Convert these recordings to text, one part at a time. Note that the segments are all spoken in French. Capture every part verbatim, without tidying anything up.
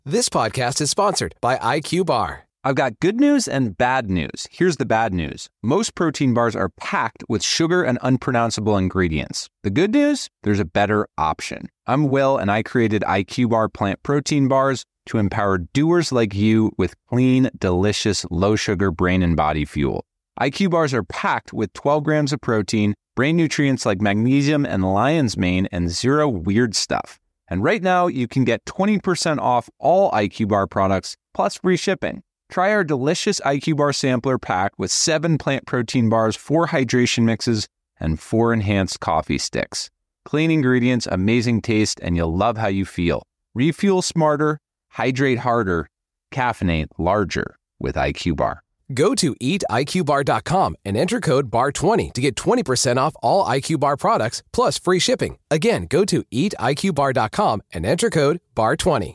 This podcast is sponsored by I Q Bar. I've got good news and bad news. Here's the bad news. Most protein bars are packed with sugar and unpronounceable ingredients. The good news? There's a better option. I'm Will, and I created I Q Bar plant protein bars to empower doers like you with clean, delicious, low-sugar brain and body fuel. I Q Bars are packed with twelve grams of protein, brain nutrients like magnesium and lion's mane, and zero weird stuff. And right now, you can get twenty percent off all I Q Bar products, plus free shipping. Try our delicious I Q Bar sampler pack with seven plant protein bars, four hydration mixes, and four enhanced coffee sticks. Clean ingredients, amazing taste, and you'll love how you feel. Refuel smarter, hydrate harder, caffeinate larger with I Q Bar. Go to eat I Q bar dot com and enter code B A R twenty to get twenty percent off all I Q Bar products plus free shipping. Again, go to eat I Q bar dot com and enter code B A R twenty.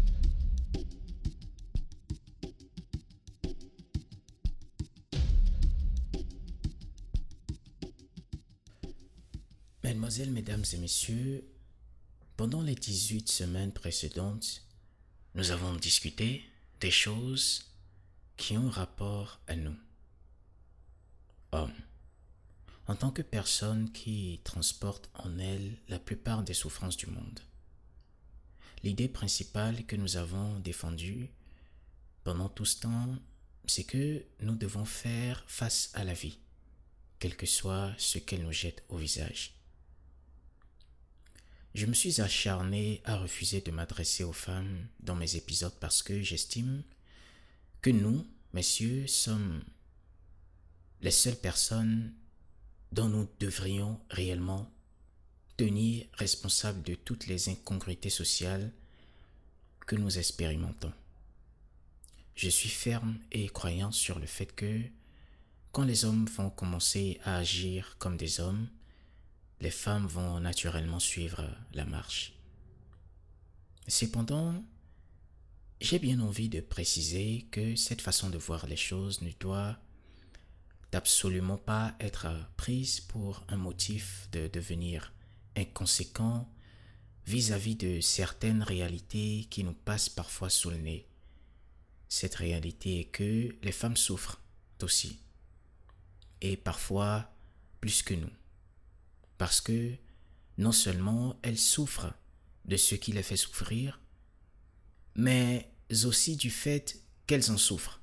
Mesdemoiselles, Mesdames et Messieurs, pendant les dix-huit semaines précédentes, nous avons discuté des choses qui ont rapport à nous. Hommes, en tant que personnes qui transportent en elles la plupart des souffrances du monde. L'idée principale que nous avons défendue pendant tout ce temps, c'est que nous devons faire face à la vie, quel que soit ce qu'elle nous jette au visage. Je me suis acharné à refuser de m'adresser aux femmes dans mes épisodes parce que j'estime que nous, messieurs, sommes les seules personnes dont nous devrions réellement tenir responsables de toutes les incongruités sociales que nous expérimentons. Je suis ferme et croyant sur le fait que quand les hommes vont commencer à agir comme des hommes, les femmes vont naturellement suivre la marche. Cependant, j'ai bien envie de préciser que cette façon de voir les choses ne doit absolument pas être prise pour un motif de devenir inconséquent vis-à-vis de certaines réalités qui nous passent parfois sous le nez. Cette réalité est que les femmes souffrent aussi, et parfois plus que nous, parce que non seulement elles souffrent de ce qui les fait souffrir, mais aussi du fait qu'elles en souffrent.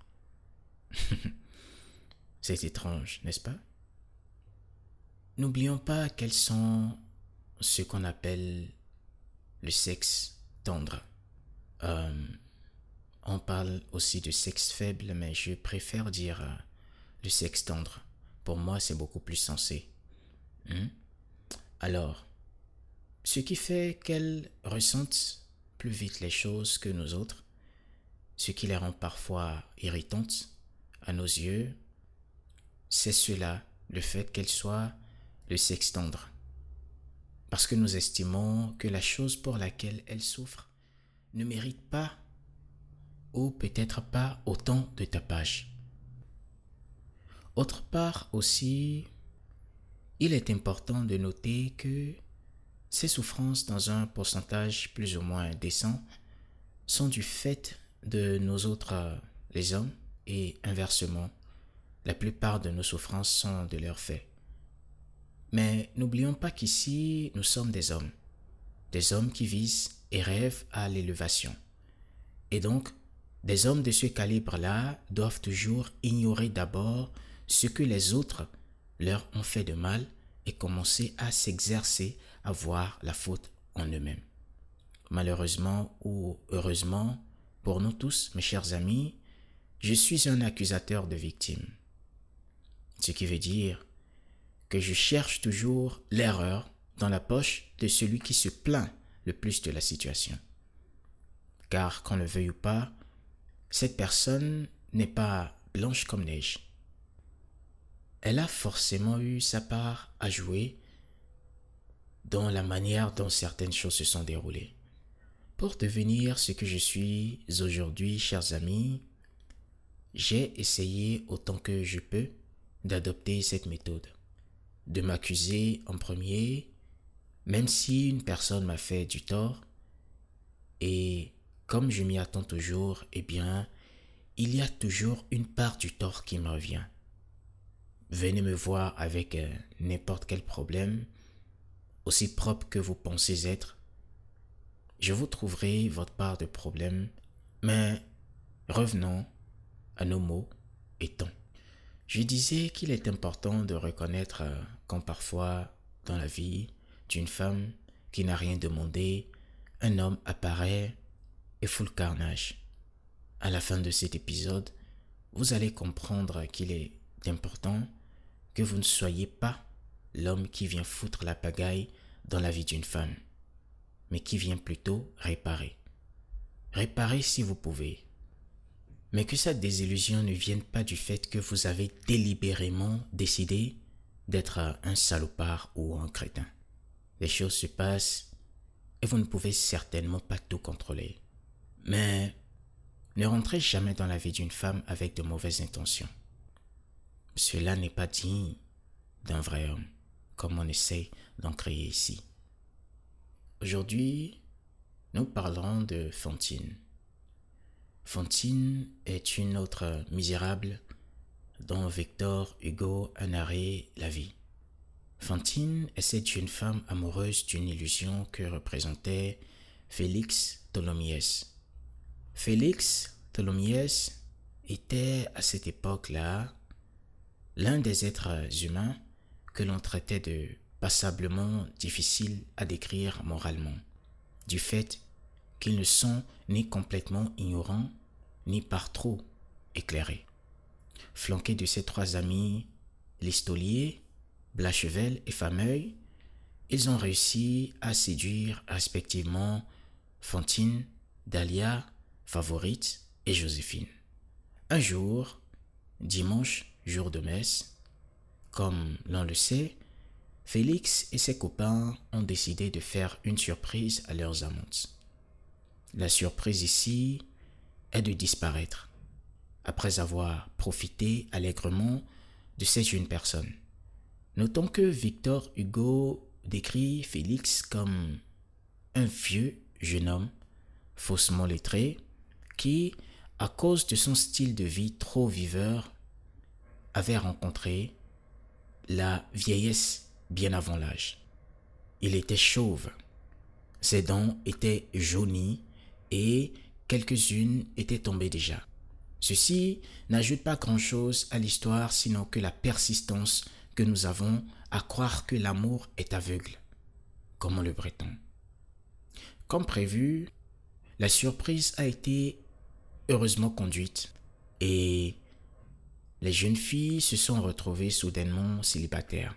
C'est étrange, n'est-ce pas? N'oublions pas qu'elles sont ce qu'on appelle le sexe tendre. Euh, on parle aussi de sexe faible, mais je préfère dire euh, le sexe tendre. Pour moi, c'est beaucoup plus sensé. Hein? Alors, ce qui fait qu'elles ressentent plus vite les choses que nous autres, ce qui les rend parfois irritantes à nos yeux, c'est cela, le fait qu'elles soient le sexe tendre. Parce que nous estimons que la chose pour laquelle elles souffrent ne mérite pas, ou peut-être pas autant de tapage. Autre part aussi, il est important de noter que ces souffrances, dans un pourcentage plus ou moins décent, sont du fait de nous autres, les hommes, et inversement, la plupart de nos souffrances sont de leur fait. Mais n'oublions pas qu'ici, nous sommes des hommes, des hommes qui visent et rêvent à l'élévation. Et donc, des hommes de ce calibre-là doivent toujours ignorer d'abord ce que les autres leur ont fait de mal et commencer à s'exercer à voir la faute en eux-mêmes. Malheureusement ou heureusement, pour nous tous, mes chers amis, je suis un accusateur de victimes. Ce qui veut dire que je cherche toujours l'erreur dans la poche de celui qui se plaint le plus de la situation. Car qu'on le veuille ou pas, cette personne n'est pas blanche comme neige. Elle a forcément eu sa part à jouer dans la manière dont certaines choses se sont déroulées. Pour devenir ce que je suis aujourd'hui, chers amis, j'ai essayé autant que je peux d'adopter cette méthode, de m'accuser en premier, même si une personne m'a fait du tort, et comme je m'y attends toujours, eh bien, il y a toujours une part du tort qui me revient. Venez me voir avec euh, n'importe quel problème, aussi propre que vous pensez être. Je vous trouverai votre part de problème, mais revenons à nos mots et temps. Je disais qu'il est important de reconnaître euh, quand parfois, dans la vie d'une femme qui n'a rien demandé, un homme apparaît et fout le carnage. À la fin de cet épisode, vous allez comprendre qu'il est important que vous ne soyez pas l'homme qui vient foutre la pagaille dans la vie d'une femme, mais qui vient plutôt réparer. Réparer si vous pouvez. Mais que cette désillusion ne vienne pas du fait que vous avez délibérément décidé d'être un salopard ou un crétin. Les choses se passent et vous ne pouvez certainement pas tout contrôler. Mais ne rentrez jamais dans la vie d'une femme avec de mauvaises intentions. Cela n'est pas digne d'un vrai homme, comme on essaie d'en créer ici. Aujourd'hui, nous parlerons de Fantine. Fantine est une autre misérable dont Victor Hugo a narré la vie. Fantine est cette jeune femme amoureuse d'une illusion que représentait Félix Tholomyès. Félix Tholomyès était à cette époque-là l'un des êtres humains que l'on traitait de passablement difficile à décrire moralement, du fait qu'ils ne sont ni complètement ignorants, ni par trop éclairés. Flanqués de ses trois amis, Listolier, Blachevelle et Fameuil, ils ont réussi à séduire respectivement Fantine, Dahlia, Favorite et Joséphine. Un jour, dimanche, jour de messe, comme l'on le sait, Félix et ses copains ont décidé de faire une surprise à leurs amantes. La surprise ici est de disparaître, après avoir profité allègrement de cette jeune personne. Notons que Victor Hugo décrit Félix comme un vieux jeune homme, faussement lettré, qui, à cause de son style de vie trop viveur, avait rencontré la vieillesse bien avant l'âge. Il était chauve, ses dents étaient jaunies et quelques-unes étaient tombées déjà. Ceci n'ajoute pas grand-chose à l'histoire, sinon que la persistance que nous avons à croire que l'amour est aveugle, comme on le prétend. Comme prévu, la surprise a été heureusement conduite et les jeunes filles se sont retrouvées soudainement célibataires.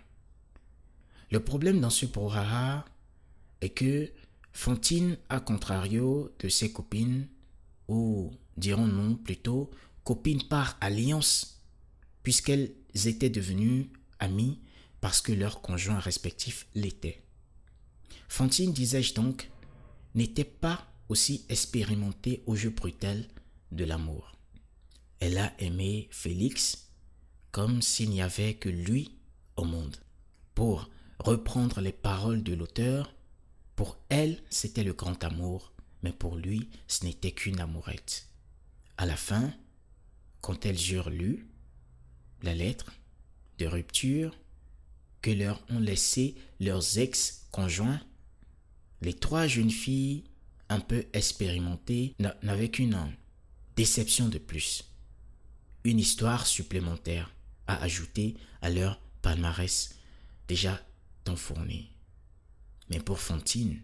Le problème dans ce brouhaha est que Fantine, à contrario de ses copines, ou dirons-nous plutôt copines par alliance, puisqu'elles étaient devenues amies parce que leurs conjoints respectifs l'étaient. Fantine, disais-je donc, n'était pas aussi expérimentée au jeu brutal de l'amour. Elle a aimé Félix comme s'il n'y avait que lui au monde. Pour reprendre les paroles de l'auteur, pour elle, c'était le grand amour, mais pour lui, ce n'était qu'une amourette. À la fin, quand elles eurent lu la lettre de rupture que leur ont laissé leurs ex-conjoints, les trois jeunes filles, un peu expérimentées, n'avaient qu'une déception de plus. Une histoire supplémentaire à ajouter à leur palmarès déjà tant fourni. Mais pour Fantine,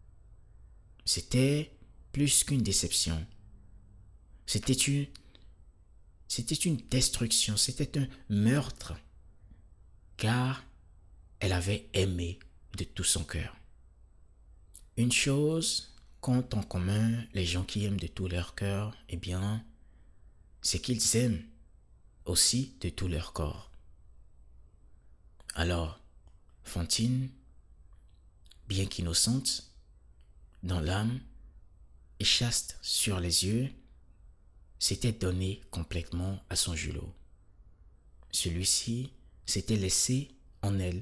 c'était plus qu'une déception. C'était une, c'était une destruction, c'était un meurtre, car elle avait aimé de tout son cœur. Une chose qu'ont en commun les gens qui aiment de tout leur cœur, eh bien, c'est qu'ils aiment aussi de tout leur corps. Alors, Fantine, bien qu'innocente dans l'âme et chaste sur les yeux, s'était donnée complètement à son Julot. Celui-ci s'était laissé en elle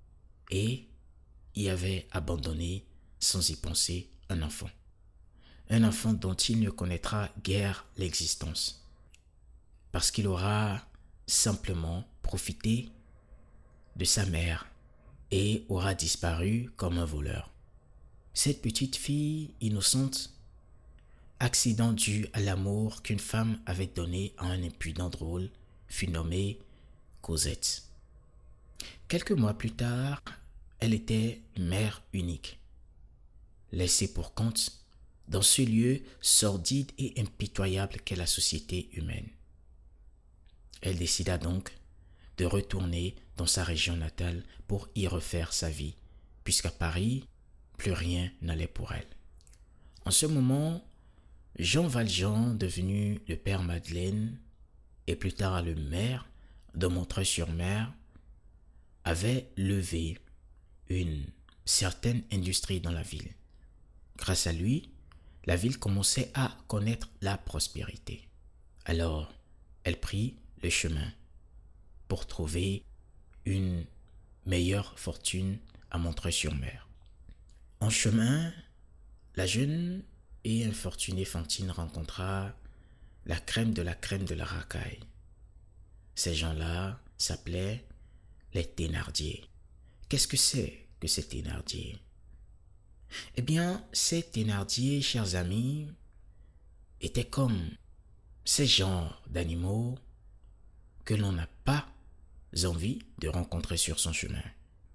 et y avait abandonné sans y penser un enfant. un enfant dont il ne connaîtra guère l'existence, parce qu'il aura simplement profité de sa mère et aura disparu comme un voleur. Cette petite fille innocente, accident dû à l'amour qu'une femme avait donné à un impudent drôle, fut nommée Cosette. Quelques mois plus tard, elle était mère unique, laissée pour compte dans ce lieu sordide et impitoyable qu'est la société humaine. Elle décida donc de retourner dans sa région natale pour y refaire sa vie, puisqu'à Paris, plus rien n'allait pour elle. En ce moment, Jean Valjean, devenu le père Madeleine et plus tard le maire de Montreuil-sur-Mer, avait levé une certaine industrie dans la ville. Grâce à lui, la ville commençait à connaître la prospérité. Alors, elle prit le chemin pour trouver une meilleure fortune à Montreuil-sur-Mer. En chemin, la jeune et infortunée Fantine rencontra la crème de la crème de la racaille. Ces gens-là s'appelaient les Thénardier. Qu'est-ce que c'est que ces Thénardier? Eh bien, ces Thénardier, chers amis, étaient comme ces genres d'animaux que l'on n'a pas envie de rencontrer sur son chemin.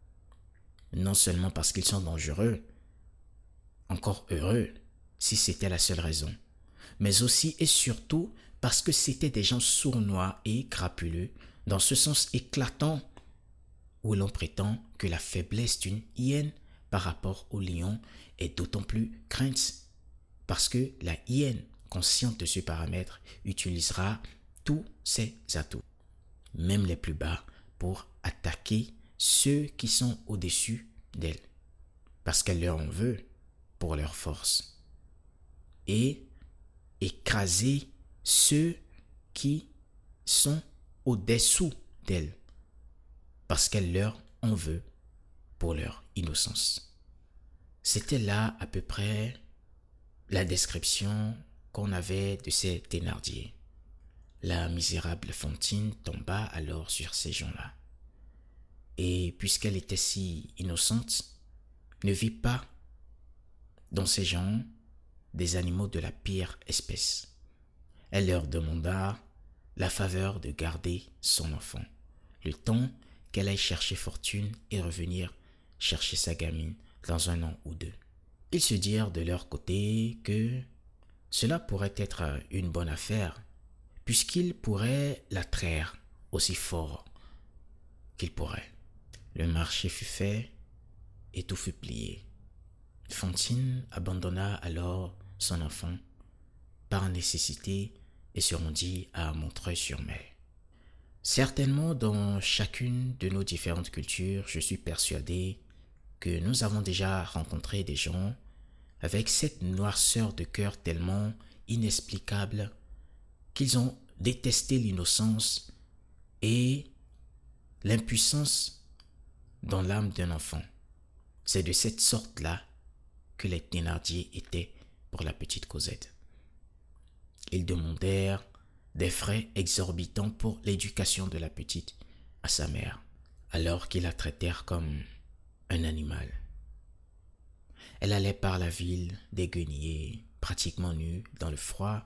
Non seulement parce qu'ils sont dangereux, encore heureux si c'était la seule raison, mais aussi et surtout parce que c'étaient des gens sournois et crapuleux, dans ce sens éclatant où l'on prétend que la faiblesse d'une hyène par rapport au lion est d'autant plus crainte parce que la hyène, consciente de ce paramètre, utilisera tous ses atouts, même les plus bas, pour attaquer ceux qui sont au-dessus d'elle, parce qu'elle leur en veut pour leur force, et écraser ceux qui sont au-dessous d'elle, parce qu'elle leur en veut pour leur innocence. C'était là à peu près la description qu'on avait de ces Thénardier. La misérable Fantine tomba alors sur ces gens-là. Et puisqu'elle était si innocente, ne vit pas dans ces gens des animaux de la pire espèce. Elle leur demanda la faveur de garder son enfant, le temps qu'elle aille chercher fortune et revenir chercher sa gamine dans un an ou deux. Ils se dirent de leur côté que cela pourrait être une bonne affaire, puisqu'ils pourraient la traire aussi fort qu'ils pourraient. Le marché fut fait et tout fut plié. Fantine abandonna alors son enfant par nécessité et se rendit à Montreuil-sur-Mer. Certainement, dans chacune de nos différentes cultures, je suis persuadé que nous avons déjà rencontré des gens avec cette noirceur de cœur tellement inexplicable qu'ils ont détesté l'innocence et l'impuissance dans l'âme d'un enfant. C'est de cette sorte-là que les Thénardier étaient pour la petite Cosette. Ils demandèrent des frais exorbitants pour l'éducation de la petite à sa mère, alors qu'ils la traitèrent comme un animal. Elle allait par la ville déguenillée, pratiquement nue, dans le froid,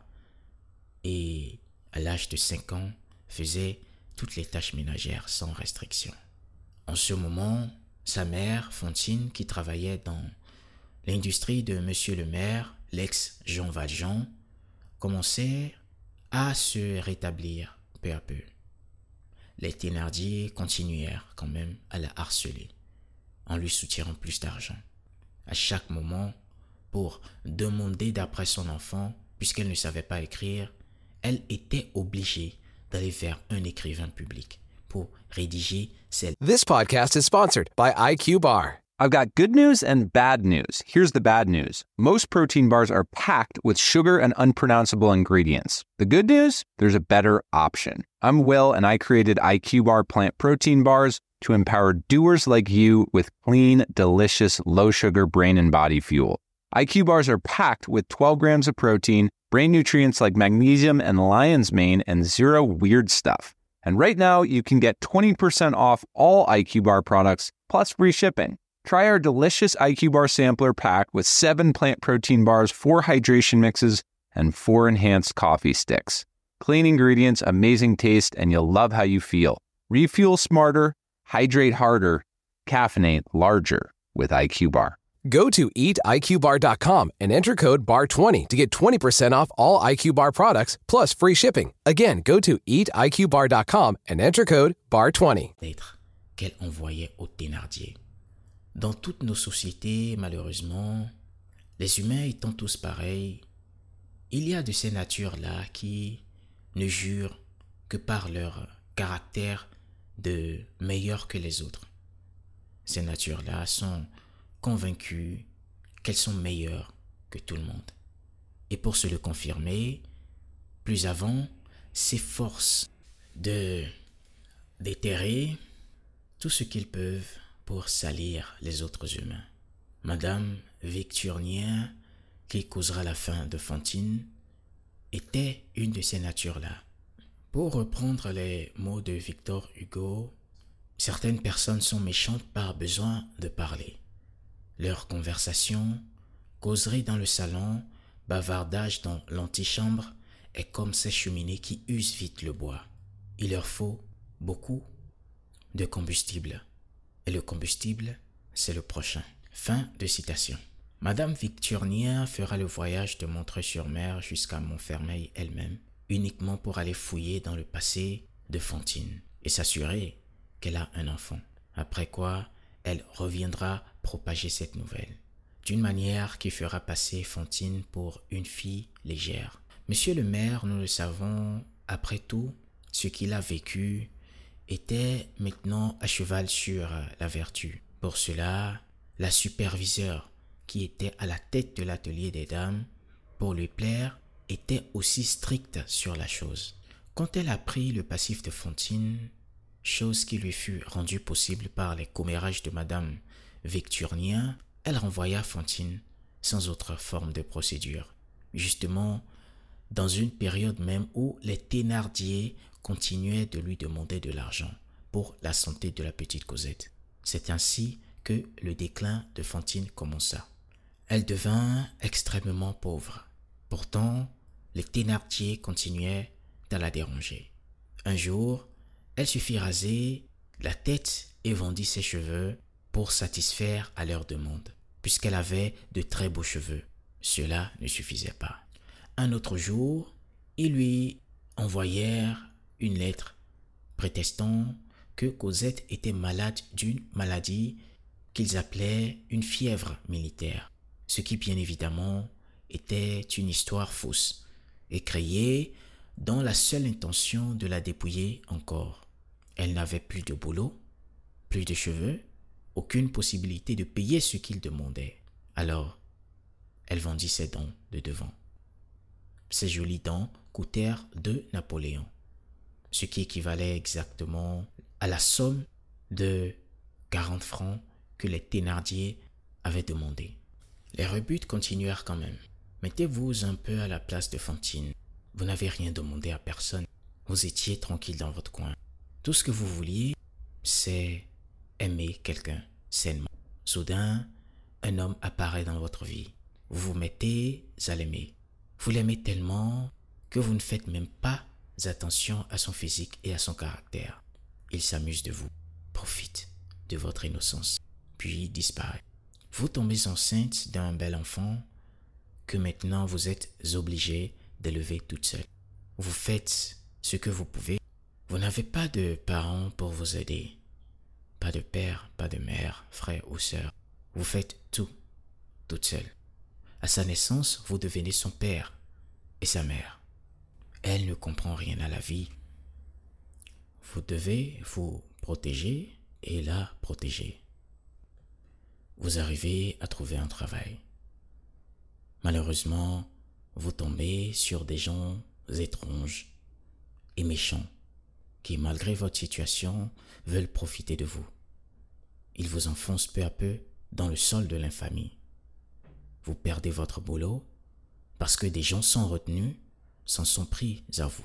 et à l'âge de cinq ans, faisait toutes les tâches ménagères sans restriction. En ce moment, sa mère, Fantine, qui travaillait dans l'industrie de Monsieur le maire, l'ex-Jean Valjean, commençait à se rétablir peu à peu. Les Thénardier continuèrent quand même à la harceler, en lui soutirant plus d'argent. À chaque moment, pour demander d'après son enfant, puisqu'elle ne savait pas écrire, elle était obligée d'aller vers un écrivain public pour rédiger ses... This podcast is sponsored by I Q Bar. I've got good news and bad news. Here's the bad news. Most protein bars are packed with sugar and unpronounceable ingredients. The good news? There's a better option. I'm Will, and I created I Q Bar plant protein bars to empower doers like you with clean, delicious, low-sugar brain and body fuel. I Q bars are packed with twelve grams of protein, brain nutrients like magnesium and lion's mane, and zero weird stuff. And right now, you can get twenty percent off all I Q Bar products, plus free shipping. Try our delicious I Q Bar sampler pack with seven plant protein bars, four hydration mixes, and four enhanced coffee sticks. Clean ingredients, amazing taste, and you'll love how you feel. Refuel smarter, hydrate harder, caffeinate larger with I Q Bar. Go to eat I Q bar dot com and enter code B A R twenty to get twenty percent off all I Q Bar products, plus free shipping. Again, go to eat I Q bar dot com and enter code B A R twenty. Qu'elle envoyait au Thénardier. Dans toutes nos sociétés, malheureusement, les humains étant tous pareils, il y a de ces natures-là qui ne jurent que par leur caractère de meilleurs que les autres. Ces natures-là sont convaincues qu'elles sont meilleures que tout le monde. Et pour se le confirmer, plus avant, s'efforcent de déterrer tout ce qu'ils peuvent pour salir les autres humains. Madame Victurnien, qui causera la fin de Fantine, était une de ces natures-là. Pour reprendre les mots de Victor Hugo, certaines personnes sont méchantes par besoin de parler. Leur conversation, causerie dans le salon, bavardage dans l'antichambre est comme ces cheminées qui usent vite le bois. Il leur faut beaucoup de combustible. Et le combustible, c'est le prochain. Fin de citation. Madame Victurnien fera le voyage de Montreuil-sur-Mer jusqu'à Montfermeil elle-même, uniquement pour aller fouiller dans le passé de Fantine et s'assurer qu'elle a un enfant. Après quoi, elle reviendra propager cette nouvelle, d'une manière qui fera passer Fantine pour une fille légère. Monsieur le maire, nous le savons, après tout, ce qu'il a vécu était maintenant à cheval sur la vertu. Pour cela, la superviseure qui était à la tête de l'atelier des dames, pour lui plaire, était aussi stricte sur la chose. Quand elle apprit le passif de Fantine, chose qui lui fut rendue possible par les commérages de Madame Victurnien, elle renvoya Fantine sans autre forme de procédure, justement dans une période même où les Thénardier continuaient de lui demander de l'argent pour la santé de la petite Cosette. C'est ainsi que le déclin de Fantine commença. Elle devint extrêmement pauvre. Pourtant, les Thénardier continuaient à la déranger. Un jour, elle se fit raser la tête et vendit ses cheveux pour satisfaire à leur demande, puisqu'elle avait de très beaux cheveux. Cela ne suffisait pas. Un autre jour, ils lui envoyèrent une lettre prétextant que Cosette était malade d'une maladie qu'ils appelaient une fièvre militaire, ce qui bien évidemment était une histoire fausse et créée dans la seule intention de la dépouiller encore. Elle n'avait plus de boulot, plus de cheveux, aucune possibilité de payer ce qu'il demandait. Alors, elle vendit ses dents de devant. Ces jolies dents coûtèrent deux Napoléons, ce qui équivalait exactement à la somme de quarante francs que les Thénardier avaient demandé. Les rebutes continuèrent quand même. Mettez-vous un peu à la place de Fantine. Vous n'avez rien demandé à personne. Vous étiez tranquille dans votre coin. Tout ce que vous vouliez, c'est aimer quelqu'un sainement. Soudain, un homme apparaît dans votre vie. Vous vous mettez à l'aimer. Vous l'aimez tellement que vous ne faites même pas attention à son physique et à son caractère. Il s'amuse de vous, profite de votre innocence, puis disparaît. Vous tombez enceinte d'un bel enfant que maintenant vous êtes obligé d'élever toute seule. Vous faites ce que vous pouvez. Vous n'avez pas de parents pour vous aider. Pas de père, pas de mère, frère ou sœur. Vous faites tout, toute seule. À sa naissance, vous devenez son père et sa mère. Elle ne comprend rien à la vie. Vous devez vous protéger et la protéger. Vous arrivez à trouver un travail. Malheureusement, vous tombez sur des gens étranges et méchants qui, malgré votre situation, veulent profiter de vous. Ils vous enfoncent peu à peu dans le sol de l'infamie. vous perdez votre boulot parce que des gens sans retenue s'en sont pris à vous.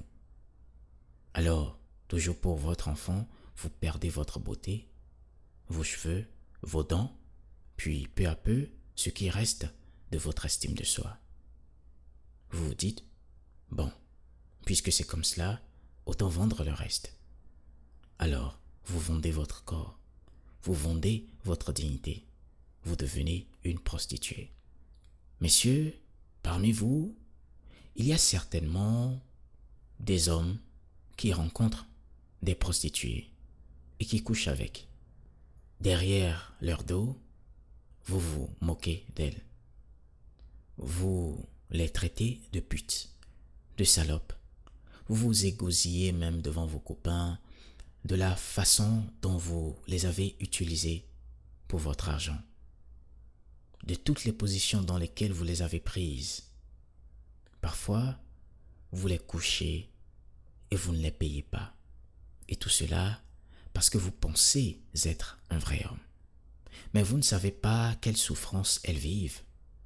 Alors, toujours pour votre enfant, vous perdez votre beauté, vos cheveux, vos dents, puis peu à peu, ce qui reste de votre estime de soi. Vous vous dites, bon, puisque c'est comme cela, autant vendre le reste. Alors, vous vendez votre corps, vous vendez votre dignité, vous devenez une prostituée. Messieurs, parmi vous, il y a certainement des hommes qui rencontrent des prostituées et qui couchent avec. Derrière leur dos, vous vous moquez d'elles. Vous les traitez de putes, de salopes. Vous vous égosillez même devant vos copains de la façon dont vous les avez utilisées pour votre argent, de toutes les positions dans lesquelles vous les avez prises. Parfois, vous les couchez et vous ne les payez pas. Et tout cela parce que vous pensez être un vrai homme. Mais vous ne savez pas quelle souffrance elles vivent,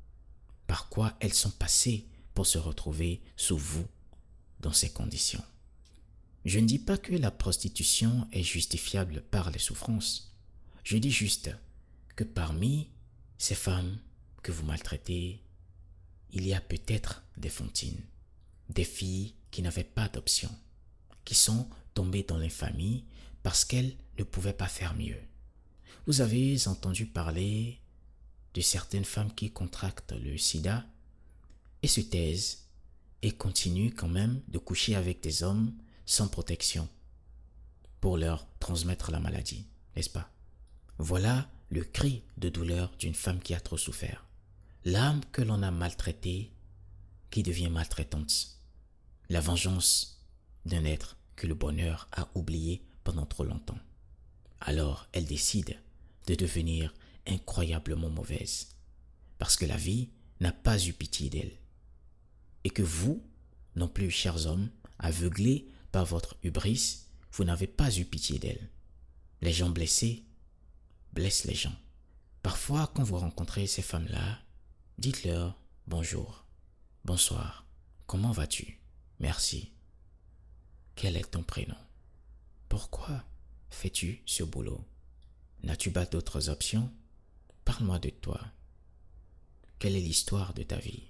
par quoi elles sont passées pour se retrouver sous vous dans ces conditions. Je ne dis pas que la prostitution est justifiable par les souffrances. Je dis juste que parmi ces femmes que vous maltraitez, il y a peut-être des Fantines, des filles qui n'avaient pas d'option, qui sont tombées dans l'infamie parce qu'elles ne pouvaient pas faire mieux. Vous avez entendu parler de certaines femmes qui contractent le sida et se taisent et continuent quand même de coucher avec des hommes sans protection pour leur transmettre la maladie, n'est-ce pas? Voilà le cri de douleur d'une femme qui a trop souffert. L'âme que l'on a maltraitée qui devient maltraitante. La vengeance d'un être que le bonheur a oublié pendant trop longtemps. Alors elle décide de devenir incroyablement mauvaise parce que la vie n'a pas eu pitié d'elle. Et que vous, non plus, chers hommes, aveuglés par votre hubris, vous n'avez pas eu pitié d'elle. Les gens blessés blessent les gens. Parfois, quand vous rencontrez ces femmes-là, dites-leur bonjour, bonsoir, comment vas-tu? Merci. Quel est ton prénom? Pourquoi fais-tu ce boulot? N'as-tu pas d'autres options? Parle-moi de toi. Quelle est l'histoire de ta vie?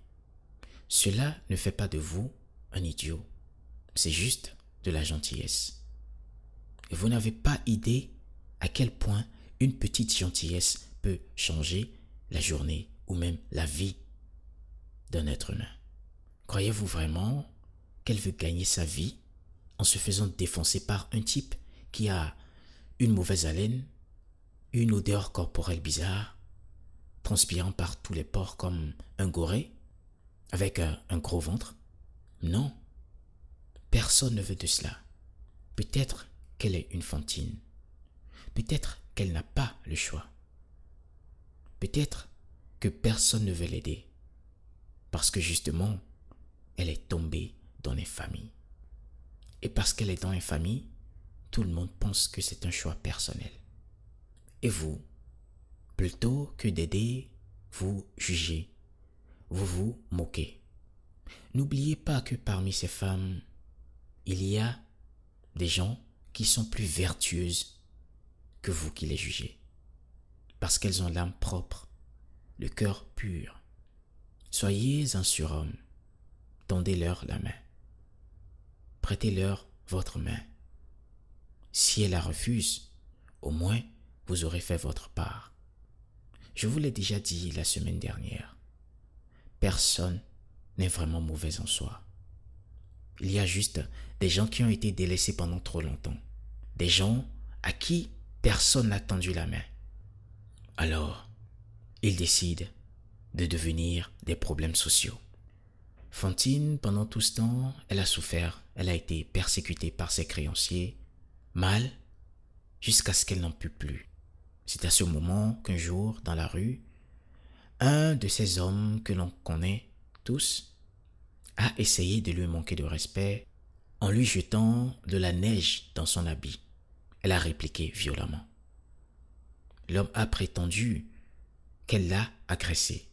Cela ne fait pas de vous un idiot. C'est juste de la gentillesse. Et vous n'avez pas idée à quel point une petite gentillesse peut changer la journée ou même la vie d'un être humain. Croyez-vous vraiment qu'elle veut gagner sa vie en se faisant défoncer par un type qui a une mauvaise haleine, une odeur corporelle bizarre, transpirant par tous les pores comme un goré, avec un, un gros ventre? Non, personne ne veut de cela. Peut-être qu'elle est une Fantine. Peut-être qu'elle n'a pas le choix. Peut-être que personne ne veut l'aider. Parce que justement, elle est tombée dans l'infamie. Et parce qu'elle est dans l'infamie, tout le monde pense que c'est un choix personnel. Et vous, plutôt que d'aider, vous jugez, vous vous moquez. N'oubliez pas que parmi ces femmes, il y a des gens qui sont plus vertueuses que vous qui les jugez. Parce qu'elles ont l'âme propre, le cœur pur. Soyez un surhomme, tendez-leur la main. Prêtez-leur votre main. Si elle la refuse, au moins vous aurez fait votre part. Je vous l'ai déjà dit la semaine dernière. Personne n'est vraiment mauvais en soi. Il y a juste des gens qui ont été délaissés pendant trop longtemps. Des gens à qui personne n'a tendu la main. Alors, ils décident de devenir des problèmes sociaux. Fantine, pendant tout ce temps, elle a souffert. Elle a été persécutée par ses créanciers, mal, jusqu'à ce qu'elle n'en pût plus. C'est à ce moment qu'un jour, dans la rue, un de ces hommes que l'on connaît tous a essayé de lui manquer de respect en lui jetant de la neige dans son habit. Elle a répliqué violemment. L'homme a prétendu qu'elle l'a agressé.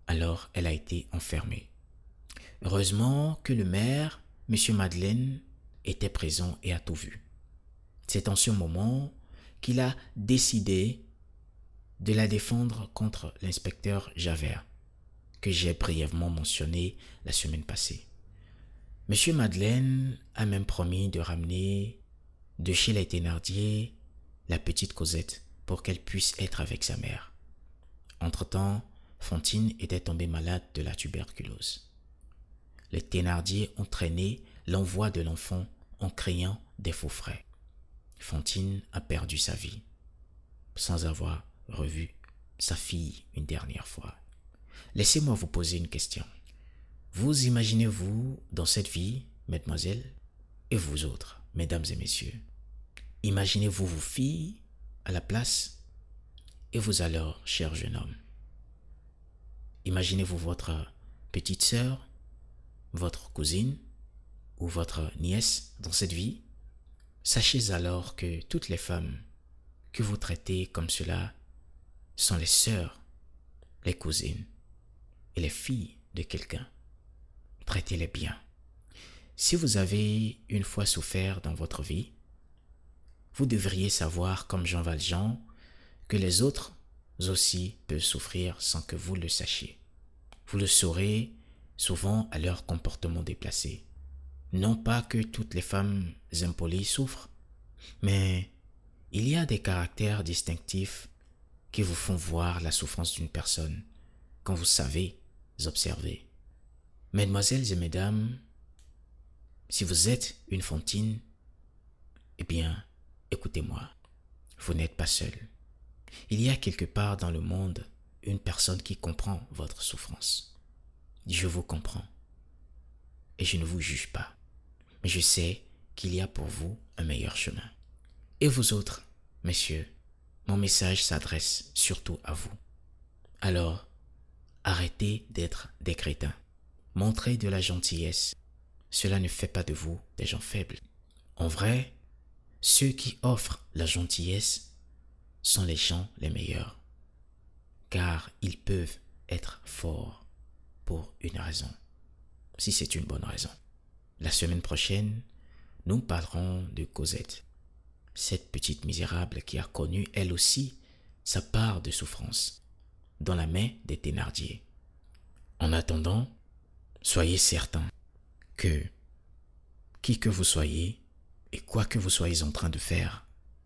Alors elle a été enfermée. Heureusement que le maire, M. Madeleine, était présent et a tout vu. C'est en ce moment qu'il a décidé de la défendre contre l'inspecteur Javert, que j'ai brièvement mentionné la semaine passée. M. Madeleine a même promis de ramener de chez les Thénardier la petite Cosette pour qu'elle puisse être avec sa mère. Entre-temps, Fantine était tombée malade de la tuberculose. Les Thénardier ont traîné l'envoi de l'enfant en criant des faux frais. Fantine a perdu sa vie, sans avoir revu sa fille une dernière fois. Laissez-moi vous poser une question. Vous imaginez-vous dans cette vie, mesdemoiselles, et vous autres, mesdames et messieurs, imaginez-vous vos filles à la place, et vous alors, cher jeune homme, imaginez-vous votre petite sœur, votre cousine ou votre nièce dans cette vie. Sachez alors que toutes les femmes que vous traitez comme cela sont les sœurs, les cousines et les filles de quelqu'un. Traitez-les bien. Si vous avez une fois souffert dans votre vie, vous devriez savoir, comme Jean Valjean, que les autres aussi peuvent souffrir sans que vous le sachiez. Vous le saurez souvent à leur comportement déplacé. Non pas que toutes les femmes impolies souffrent, mais il y a des caractères distinctifs qui vous font voir la souffrance d'une personne quand vous savez observer. Mesdemoiselles et mesdames, si vous êtes une Fantine, eh bien, écoutez-moi, vous n'êtes pas seul. Il y a quelque part dans le monde une personne qui comprend votre souffrance. Je vous comprends et je ne vous juge pas, mais je sais qu'il y a pour vous un meilleur chemin. Et vous autres, messieurs, mon message s'adresse surtout à vous. Alors, arrêtez d'être des crétins. Montrez de la gentillesse. Cela ne fait pas de vous des gens faibles. En vrai, ceux qui offrent la gentillesse sont les gens les meilleurs, car ils peuvent être forts pour une raison, si c'est une bonne raison. La semaine prochaine, nous parlerons de Cosette, cette petite misérable qui a connu elle aussi sa part de souffrance dans la main des Thénardier. En attendant, soyez certains que, qui que vous soyez et quoi que vous soyez en train de faire,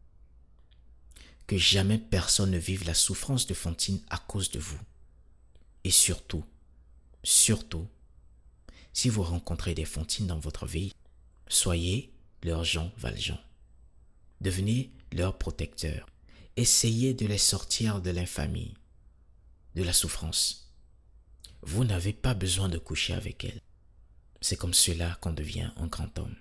que jamais personne ne vive la souffrance de Fantine à cause de vous. Et surtout, surtout, si vous rencontrez des Fantines dans votre vie, soyez leur Jean Valjean. Devenez leur protecteur. Essayez de les sortir de l'infamie, de la souffrance. Vous n'avez pas besoin de coucher avec elles. C'est comme cela qu'on devient un grand homme.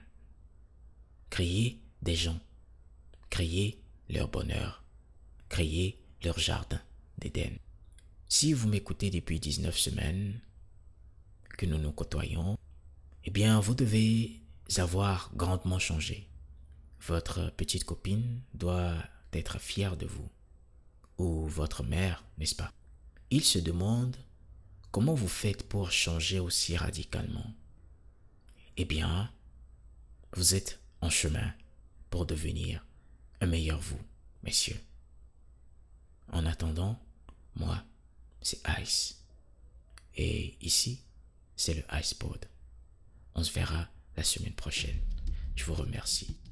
Créez des gens, créez leur bonheur, créez leur jardin d'Éden. Si vous m'écoutez depuis dix-neuf semaines, que nous nous côtoyons, eh bien vous devez avoir grandement changé. Votre petite copine doit être fière de vous, ou votre mère, n'est-ce pas? Il se demande comment vous faites pour changer aussi radicalement. Eh bien, vous êtes en chemin pour devenir un meilleur vous, messieurs. En attendant, moi, c'est Ice. Et ici, c'est le Icepod. On se verra la semaine prochaine. Je vous remercie.